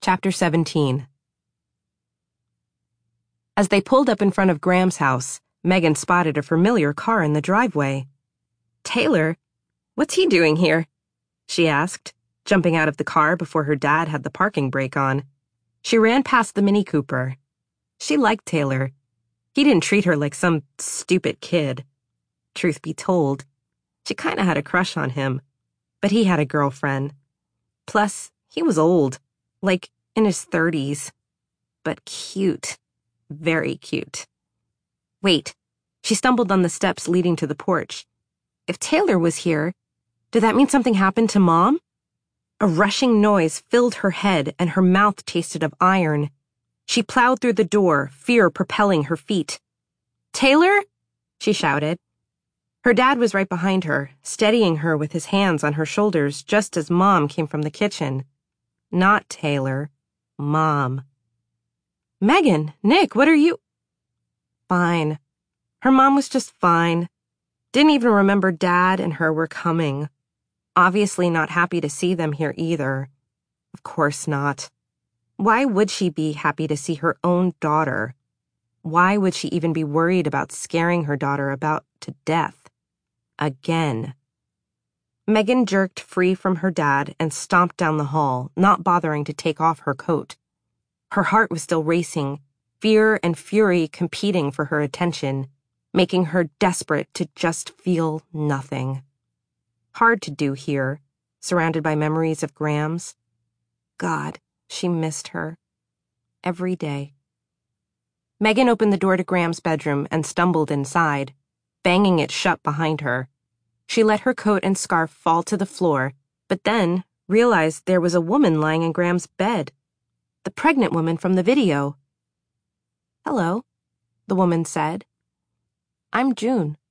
Chapter 17. As they pulled up in front of Graham's house, Megan spotted a familiar car in the driveway. "Taylor? What's he doing here?" she asked, jumping out of the car before her dad had the parking brake on. She ran past the Mini Cooper. She liked Taylor. He didn't treat her like some stupid kid. Truth be told, she kinda had a crush on him, but he had a girlfriend. Plus, he was old, like in his 30s, but cute, very cute. Wait, she stumbled on the steps leading to the porch. If Taylor was here, did that mean something happened to Mom? A rushing noise filled her head and her mouth tasted of iron. She plowed through the door, fear propelling her feet. "Taylor?" she shouted. Her dad was right behind her, steadying her with his hands on her shoulders just as Mom came from the kitchen. Not Taylor. Mom. "Megan, Nick, what are you—" Fine. Her mom was just fine. Didn't even remember Dad and her were coming. Obviously not happy to see them here either. Of course not. Why would she be happy to see her own daughter? Why would she even be worried about scaring her daughter about to death? Again. Megan jerked free from her dad and stomped down the hall, not bothering to take off her coat. Her heart was still racing, fear and fury competing for her attention, making her desperate to just feel nothing. Hard to do here, surrounded by memories of Graham's. God, she missed her. Every day. Megan opened the door to Graham's bedroom and stumbled inside, banging it shut behind her. She let her coat and scarf fall to the floor, but then realized there was a woman lying in Graham's bed. The pregnant woman from the video. "Hello," the woman said. "I'm June."